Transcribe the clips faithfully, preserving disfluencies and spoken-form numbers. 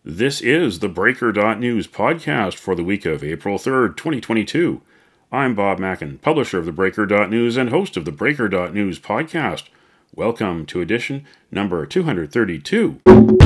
This is the Breaker dot News podcast for the week of April third, twenty twenty-two. I'm Bob Mackin, publisher of the Breaker dot News and host of the Breaker dot News podcast. Welcome to edition number two hundred thirty-two.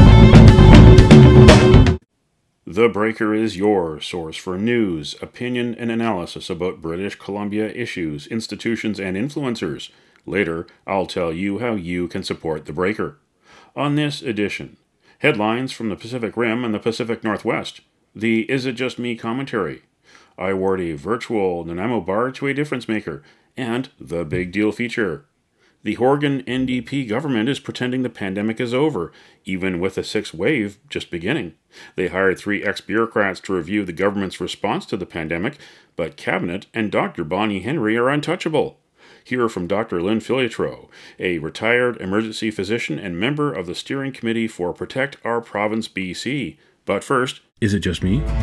The Breaker is your source for news, opinion, and analysis about British Columbia issues, institutions, and influencers. Later, I'll tell you how you can support the Breaker. On this edition, headlines from the Pacific Rim and the Pacific Northwest, the Is It Just Me commentary, I award a virtual Nanaimo bar to a difference maker, and the Big Deal feature. The Horgan N D P government is pretending the pandemic is over, even with a sixth wave just beginning. They hired three ex-bureaucrats to review the government's response to the pandemic, but Cabinet and Doctor Bonnie Henry are untouchable. Hear from Doctor Lynn Filiatreault, a retired emergency physician and member of the steering committee for Protect Our Province B C. But first, is it just me?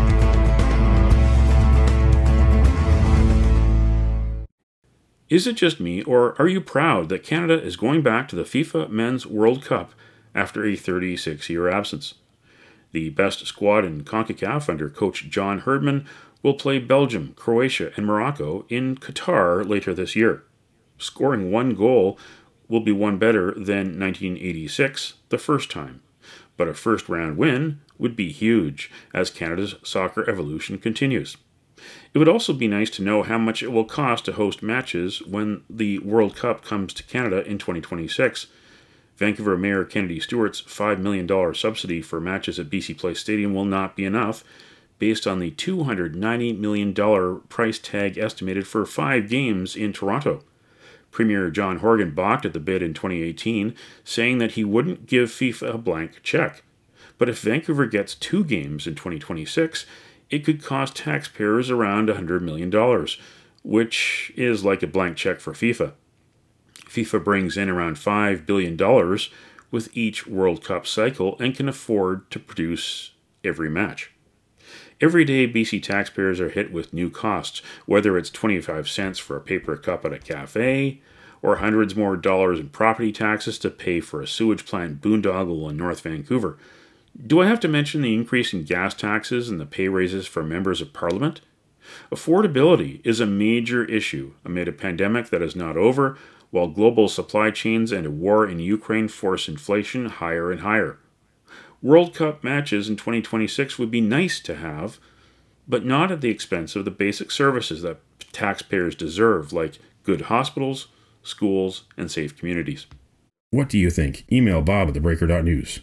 Is it just me, or are you proud that Canada is going back to the FIFA Men's World Cup after a thirty-six year absence? The best squad in CONCACAF under coach John Herdman will play Belgium, Croatia, and Morocco in Qatar later this year. Scoring one goal will be one better than nineteen eighty-six, the first time. But a first-round win would be huge as Canada's soccer evolution continues. It would also be nice to know how much it will cost to host matches when the World Cup comes to Canada in twenty twenty-six. Vancouver Mayor Kennedy Stewart's five million dollars subsidy for matches at B C Place Stadium will not be enough, based on the two hundred ninety million dollars price tag estimated for five games in Toronto. Premier John Horgan balked at the bid in twenty eighteen, saying that he wouldn't give FIFA a blank check. But if Vancouver gets two games in twenty twenty-six, it could cost taxpayers around one hundred million dollars, which is like a blank check for FIFA. FIFA brings in around five billion dollars with each World Cup cycle and can afford to produce every match. Every day, B C taxpayers are hit with new costs, whether it's twenty-five cents for a paper cup at a cafe, or hundreds more dollars in property taxes to pay for a sewage plant boondoggle in North Vancouver. Do I have to mention the increase in gas taxes and the pay raises for members of Parliament? Affordability is a major issue amid a pandemic that is not over, while global supply chains and a war in Ukraine force inflation higher and higher. World Cup matches in twenty twenty-six would be nice to have, but not at the expense of the basic services that taxpayers deserve, like good hospitals, schools, and safe communities. What do you think? Email Bob at the Breaker dot News.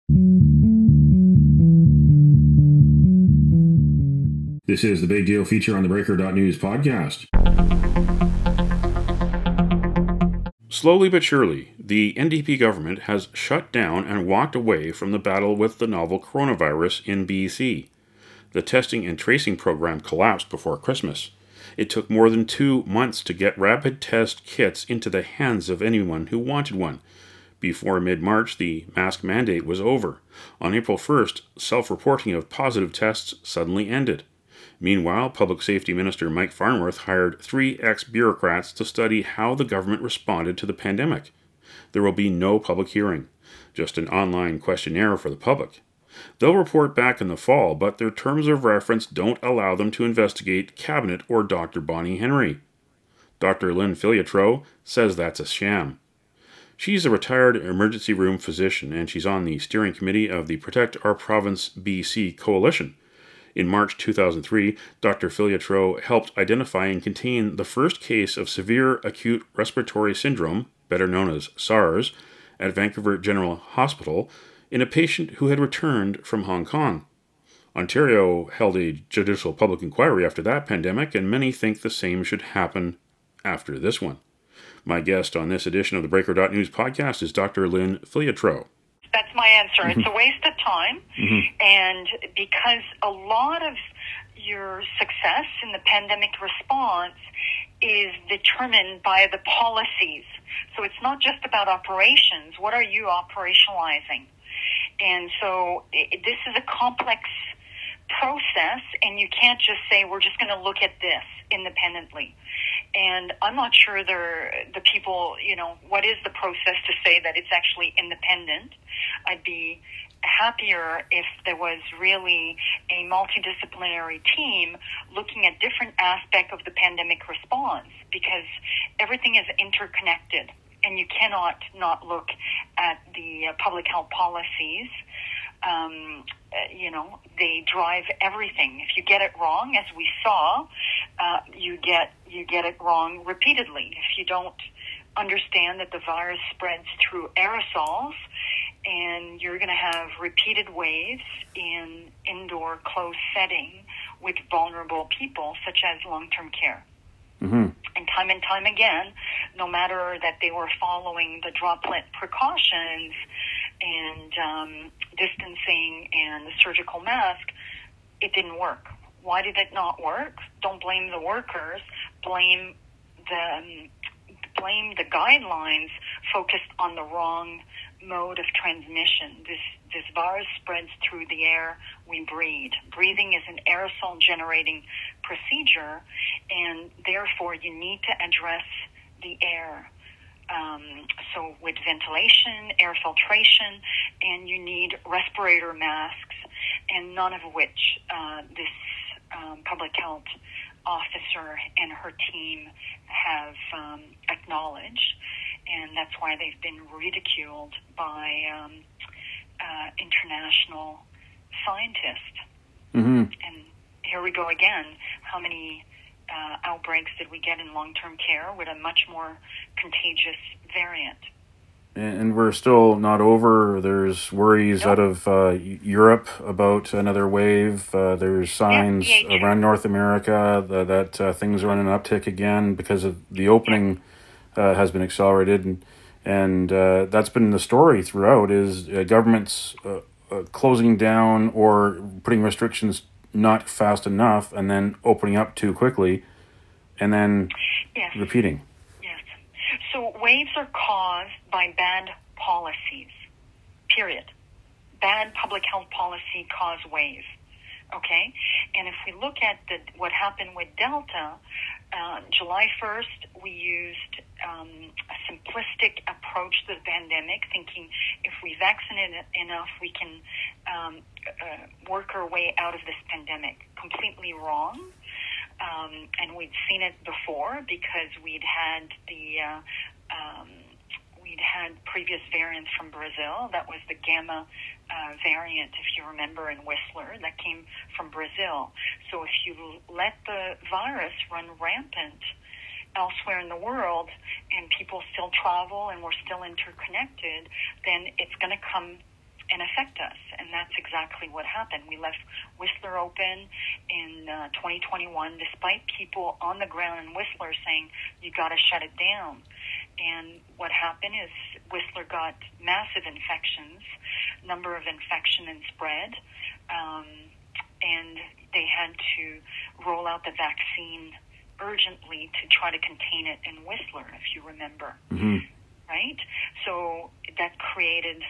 This is the Big Deal feature on the Breaker dot News podcast. Slowly but surely, the N D P government has shut down and walked away from the battle with the novel coronavirus in B C. The testing and tracing program collapsed before Christmas. It took more than two months to get rapid test kits into the hands of anyone who wanted one. Before mid-March, the mask mandate was over. On April first, self-reporting of positive tests suddenly ended. Meanwhile, Public Safety Minister Mike Farnworth hired three ex-bureaucrats to study how the government responded to the pandemic. There will be no public hearing, just an online questionnaire for the public. They'll report back in the fall, but their terms of reference don't allow them to investigate Cabinet or Doctor Bonnie Henry. Doctor Lynn Filiatreault says that's a sham. She's a retired emergency room physician, and she's on the steering committee of the Protect Our Province B C coalition. In March two thousand three, Doctor Filiatreault helped identify and contain the first case of severe acute respiratory syndrome, better known as SARS, at Vancouver General Hospital in a patient who had returned from Hong Kong. Ontario held a judicial public inquiry after that pandemic, and many think the same should happen after this one. My guest on this edition of the Breaker dot News podcast is Doctor Lynn Filiatreault. That's my answer. Mm-hmm. It's a waste of time, mm-hmm. and because a lot of your success in the pandemic response is determined by the policies. So it's not just about operations. What are you operationalizing? And so it, this is a complex process, and you can't just say, we're just going to look at this independently. And I'm not sure they're, the people, you know, what is the process to say that it's actually independent? I'd be happier if there was really a multidisciplinary team looking at different aspects of the pandemic response, because everything is interconnected and you cannot not look at the uh, public health policies. Um, uh, you know, they drive everything. If you get it wrong, as we saw, uh, you get you get it wrong repeatedly. If you don't understand that the virus spreads through aerosols, and you're going to have repeated waves in indoor closed setting with vulnerable people, such as long-term care. Mm-hmm. And time and time again, no matter that they were following the droplet precautions and um, distancing and the surgical mask, it didn't work. Why did it not work? Don't blame the workers. Blame the um, blame the guidelines focused on the wrong mode of transmission. This this virus spreads through the air we breathe. Breathing is an aerosol generating procedure, and therefore you need to address the air. Um, so with ventilation, air filtration, and you need respirator masks, and none of which uh, this um, public health officer and her team have um, acknowledged. And that's why they've been ridiculed by um, uh, international scientists. Mm-hmm. And here we go again. How many uh, outbreaks did we get in long-term care with a much more contagious variant? And we're still not over. There's worries nope. out of uh, Europe about another wave. Uh, there's signs yeah, around North America that, that uh, things are on an uptick again because of the opening uh, has been accelerated. And, and uh, that's been the story throughout, is uh, governments uh, uh, closing down or putting restrictions not fast enough and then opening up too quickly and then yes. repeating. So waves are caused by bad policies, period. Bad public health policy cause waves, okay? And if we look at the, what happened with Delta, uh, July first, we used um, a simplistic approach to the pandemic, thinking if we vaccinate enough, we can um, uh, work our way out of this pandemic. Completely wrong. Um, and we'd seen it before because we'd had the uh, um, we'd had previous variants from Brazil. That was the Gamma uh, variant, if you remember, in Whistler, that came from Brazil. So if you let the virus run rampant elsewhere in the world and people still travel and we're still interconnected, then it's going to come and affect us. And that's exactly what happened. We left Whistler open in uh, twenty twenty-one, despite people on the ground in Whistler saying, you got to shut it down. And what happened is Whistler got massive infections, number of infection and spread, um, and they had to roll out the vaccine urgently to try to contain it in Whistler, if you remember. Mm-hmm. Right? So that created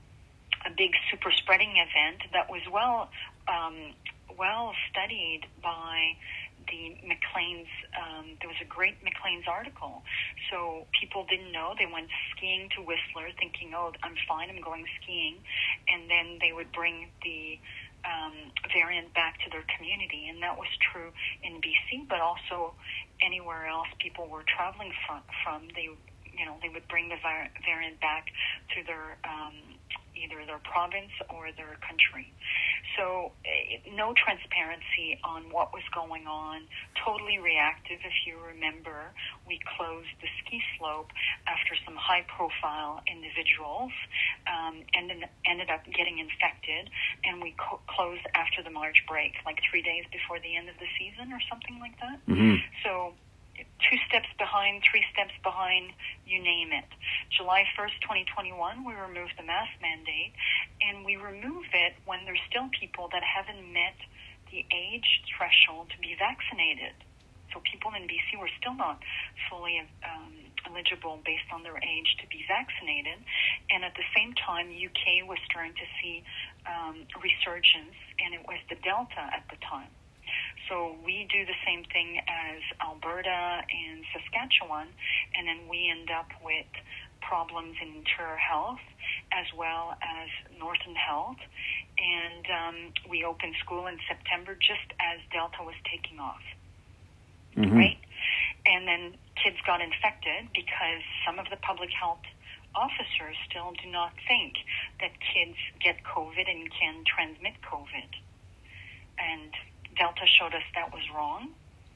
a big super spreading event that was well um, well studied by the Maclean's. Um, there was a great Maclean's article. So people didn't know. They went skiing to Whistler thinking, oh, I'm fine, I'm going skiing. And then they would bring the um, variant back to their community. And that was true in B C, but also anywhere else people were traveling from. from they, you know, they would bring the variant back to their um, either their province or their country. So uh, no transparency on what was going on, totally reactive. If you remember, we closed the ski slope after some high-profile individuals um, and then ended up getting infected, and we co- closed after the March break, like three days before the end of the season or something like that. Mm-hmm. So two steps behind, three steps behind, you name it. July first, twenty twenty-one, we removed the mask mandate, and we remove it when there's still people that haven't met the age threshold to be vaccinated. So people in B C were still not fully um, eligible based on their age to be vaccinated. And at the same time, U K was starting to see um, resurgence, and it was the Delta at the time. So we do the same thing as Alberta and Saskatchewan, and then we end up with problems in Interior Health as well as Northern Health. And um, we opened school in September just as Delta was taking off, mm-hmm. right? And then kids got infected because some of the public health officers still do not think that kids get COVID and can transmit COVID. And Delta showed us that was wrong.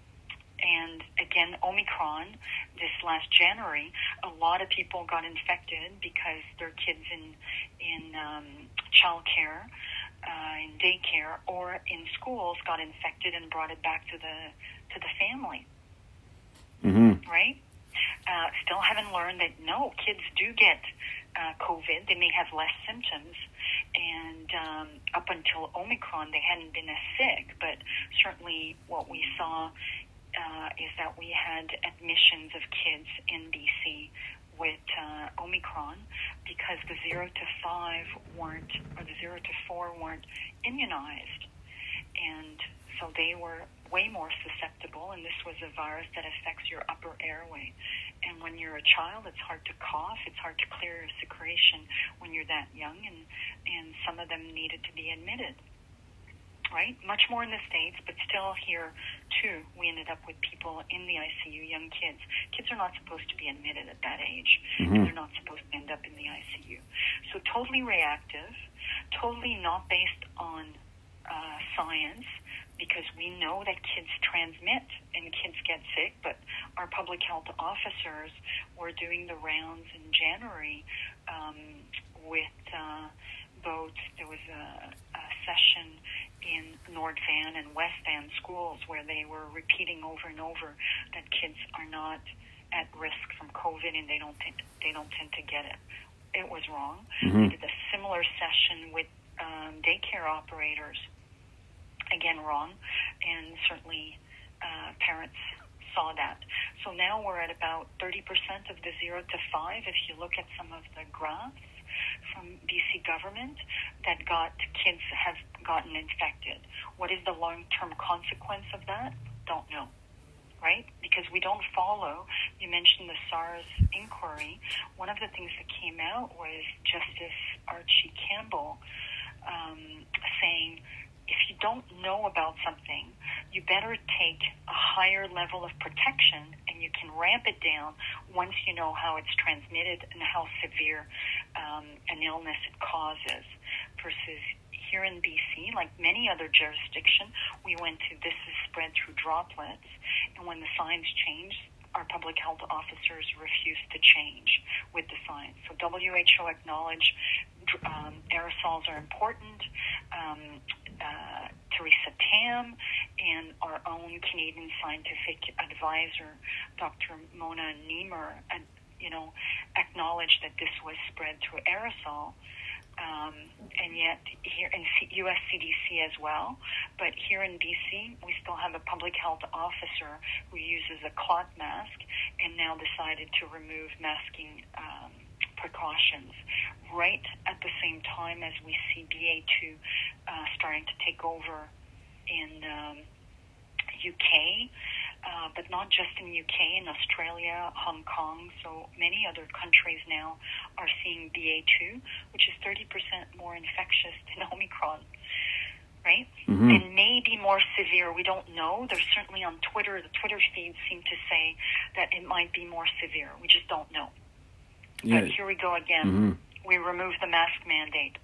And again, Omicron, this last January, a lot of people got infected because their kids in in um, childcare, uh, in daycare, or in schools got infected and brought it back to the to the family. Mm-hmm. Right? Uh, still haven't learned that no, kids do get uh, COVID. They may have less symptoms, and um, up until Omicron, they hadn't been as sick. But certainly, what we saw. Uh, is that we had admissions of kids in B C with uh, Omicron because the zero to five weren't, or the zero to four weren't immunized. And so they were way more susceptible, and this was a virus that affects your upper airway. And when you're a child, it's hard to cough, it's hard to clear your secretion when you're that young, and, and some of them needed to be admitted. Right? Much more in the States, but still here, too, we ended up with people in the I C U, young kids. Kids are not supposed to be admitted at that age, mm-hmm. and they're not supposed to end up in the I C U. So totally reactive, totally not based on uh, science, because we know that kids transmit and kids get sick, but our public health officers were doing the rounds in January um, with uh, both, there was a, a session in North Van and West Van schools where they were repeating over and over that kids are not at risk from COVID and they don't t- they don't tend to get it. It was wrong. Mm-hmm. They did a similar session with um, daycare operators. Again, wrong. And certainly uh, parents saw that. So now we're at about thirty percent of the zero to five. If you look at some of the graphs from B C government that got kids have gotten infected. What is the long-term consequence of that? Don't know, right? Because we don't follow. You mentioned the SARS inquiry. One of the things that came out was Justice Archie Campbell um, saying, if you don't know about something, you better take a higher level of protection and you can ramp it down once you know how it's transmitted and how severe um, an illness it causes. Versus here in B C, like many other jurisdictions, we went to this is spread through droplets, and when the science changed, our public health officers refused to change with the science. So W H O acknowledged um, aerosols are important. Um, uh, Theresa Tam and our own Canadian scientific advisor, Doctor Mona Niemer, uh, you know, acknowledged that this was spread through aerosol. Um, and yet here in U S C D C as well, but here in B C, we still have a public health officer who uses a cloth mask and now decided to remove masking um, precautions right at the same time as we see B A two uh, starting to take over in um, U K, uh, but not just in U K, in Australia, Hong Kong, so many other countries now are seeing B A two, which is thirty percent more infectious than Omicron, right? Mm-hmm. And may be more severe. We don't know. There's certainly on Twitter, the Twitter feeds seem to say that it might be more severe. We just don't know. Yeah. But here we go again. Mm-hmm. We remove the mask mandate.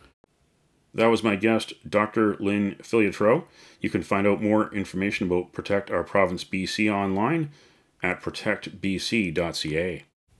That was my guest, Doctor Lynn Filiatreault. You can find out more information about Protect Our Province B C online at protect b c dot c a.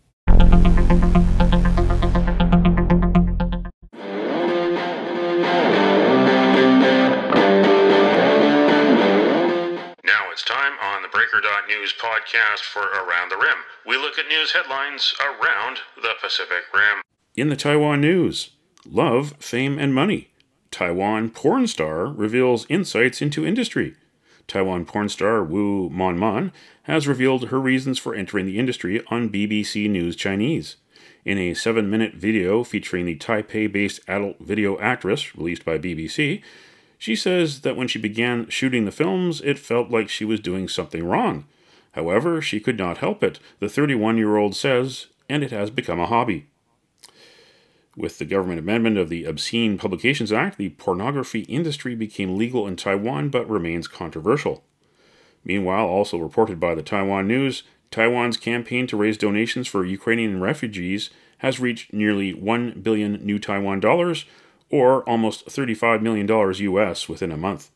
Now it's time on the Breaker dot News podcast for Around the Rim. We look at news headlines around the Pacific Rim. In the Taiwan news, love, fame, and money. Taiwan porn star reveals insights into industry. Taiwan porn star Wu Monman has revealed her reasons for entering the industry on B B C News Chinese. In a seven-minute video featuring the Taipei-based adult video actress released by B B C, she says that when she began shooting the films, it felt like she was doing something wrong. However, she could not help it. The thirty-one-year-old says, and it has become a hobby. With the government amendment of the Obscene Publications Act, the pornography industry became legal in Taiwan but remains controversial. Meanwhile, also reported by the Taiwan News, Taiwan's campaign to raise donations for Ukrainian refugees has reached nearly one billion new Taiwan dollars, or almost thirty-five million dollars U S within a month.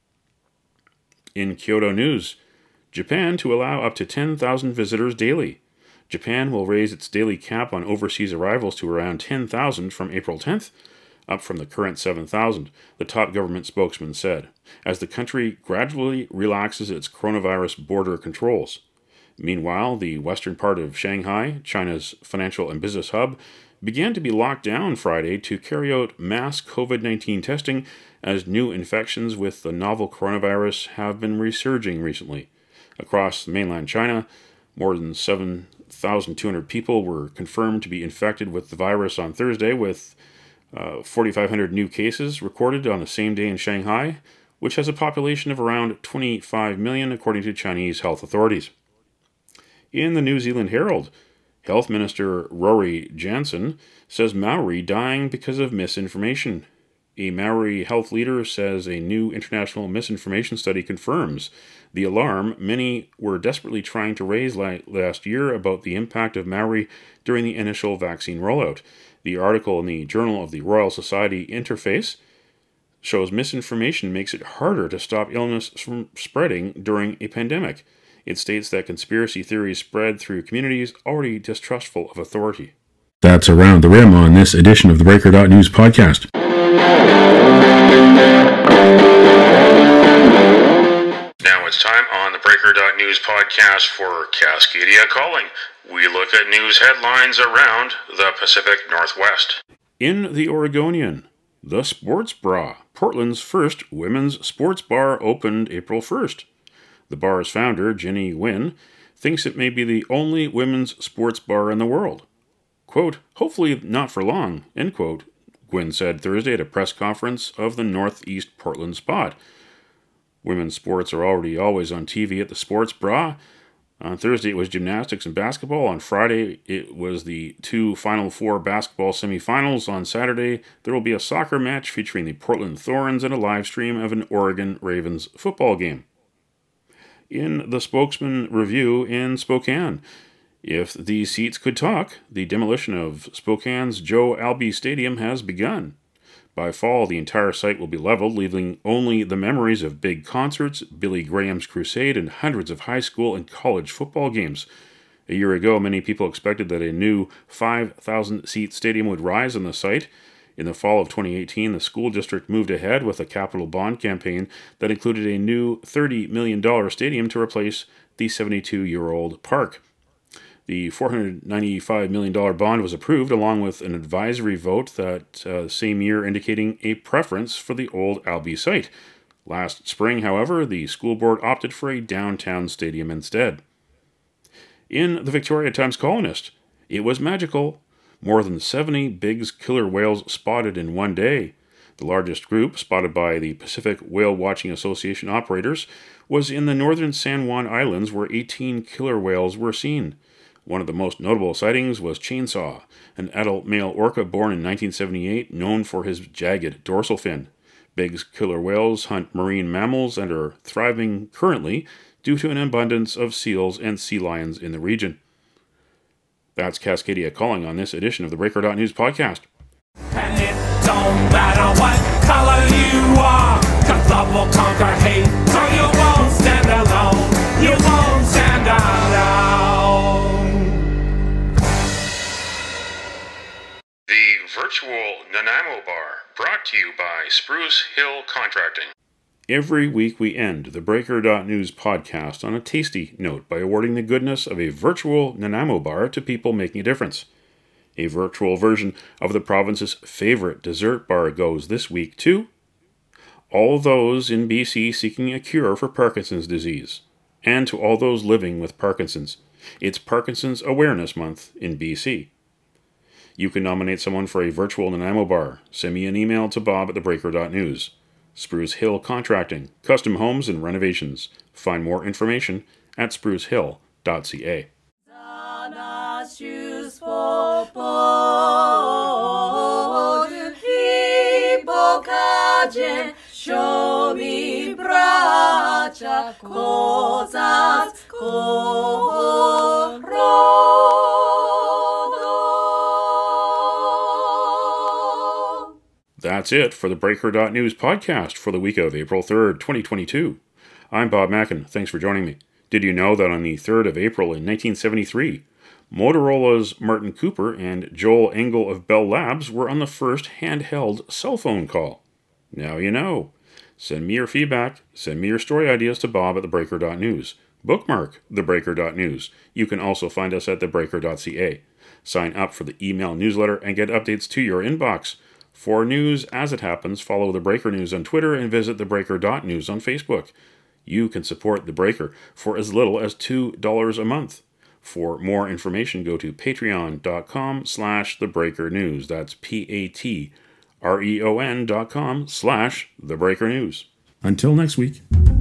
In Kyoto News, Japan to allow up to ten thousand visitors daily. Japan will raise its daily cap on overseas arrivals to around ten thousand from April tenth, up from the current seven thousand, the top government spokesman said, as the country gradually relaxes its coronavirus border controls. Meanwhile, the western part of Shanghai, China's financial and business hub, began to be locked down Friday to carry out mass covid nineteen testing as new infections with the novel coronavirus have been resurging recently. Across mainland China, more than seven thousand two hundred people were confirmed to be infected with the virus on Thursday, with uh, four thousand five hundred new cases recorded on the same day in Shanghai, which has a population of around twenty-five million, according to Chinese health authorities. In the New Zealand Herald, Health Minister Rory Jansen says Maori dying because of misinformation. A Maori health leader says a new international misinformation study confirms the alarm many were desperately trying to raise last year about the impact of Maori during the initial vaccine rollout. The article in the Journal of the Royal Society Interface shows misinformation makes it harder to stop illness from spreading during a pandemic. It states that conspiracy theories spread through communities already distrustful of authority. That's Around the Rim on this edition of the Breaker dot News podcast. Now it's time on the Breaker dot News podcast for Cascadia Calling. We look at news headlines around the Pacific Northwest. In the Oregonian, the Sports Bra, Portland's first women's sports bar, opened April first. The bar's founder, Jenny Nguyen, thinks it may be the only women's sports bar in the world. Quote, hopefully not for long, end quote, Nguyen said Thursday at a press conference of the Northeast Portland spot. Women's sports are already always on T V at the Sports Bra. On Thursday it was gymnastics and basketball. On Friday it was the two Final Four basketball semifinals. On Saturday there will be a soccer match featuring the Portland Thorns and a live stream of an Oregon Ravens football game. In the Spokesman Review in Spokane, if the seats could talk, the demolition of Spokane's Joe Albee Stadium has begun. By fall, the entire site will be leveled, leaving only the memories of big concerts, Billy Graham's Crusade, and hundreds of high school and college football games. A year ago, many people expected that a new five thousand seat stadium would rise on the site. In the fall of twenty eighteen, the school district moved ahead with a capital bond campaign that included a new thirty million dollars stadium to replace the seventy-two-year-old park. The four hundred ninety-five million dollars bond was approved, along with an advisory vote that uh, same year indicating a preference for the old Albee site. Last spring, however, the school board opted for a downtown stadium instead. In the Victoria Times-Colonist, it was magical. More than seventy Biggs killer whales spotted in one day. The largest group, spotted by the Pacific Whale Watching Association operators, was in the northern San Juan Islands, where eighteen killer whales were seen. One of the most notable sightings was Chainsaw, an adult male orca born in nineteen seventy-eight, known for his jagged dorsal fin. Biggs killer whales hunt marine mammals and are thriving currently due to an abundance of seals and sea lions in the region. That's Cascadia Calling on this edition of the Breaker dot News podcast. And it don't matter what color you are, 'cause love will conquer hate, so you won't stand alone, you won't stand alone. The virtual Nanaimo Bar, brought to you by Spruce Hill Contracting. Every week we end the Breaker dot News podcast on a tasty note by awarding the goodness of a virtual Nanaimo bar to people making a difference. A virtual version of the province's favorite dessert bar goes this week to all those in B C seeking a cure for Parkinson's disease, and to all those living with Parkinson's. It's Parkinson's Awareness Month in B C. You can nominate someone for a virtual Nanaimo bar. Send me an email to bob at the breaker dot news. Spruce Hill Contracting, custom homes and renovations. Find more information at spruce hill dot c a. pokaże, що mi bracia kozacko rodo. That's it for the Breaker dot News podcast for the week of April third, twenty twenty-two. I'm Bob Mackin. Thanks for joining me. Did you know that on the third of April in nineteen seventy-three, Motorola's Martin Cooper and Joel Engel of Bell Labs were on the first handheld cell phone call? Now you know. Send me your feedback. Send me your story ideas to Bob at the Breaker dot News. Bookmark the Breaker dot News. You can also find us at the Breaker dot C A. Sign up for the email newsletter and get updates to your inbox. For news as it happens, follow The Breaker News on Twitter and visit the Breaker dot News on Facebook. You can support The Breaker for as little as two dollars a month. For more information, go to patreon.com slash The Breaker News. That's P-A-T-R-E-O-N dot com slash The Breaker News. Until next week.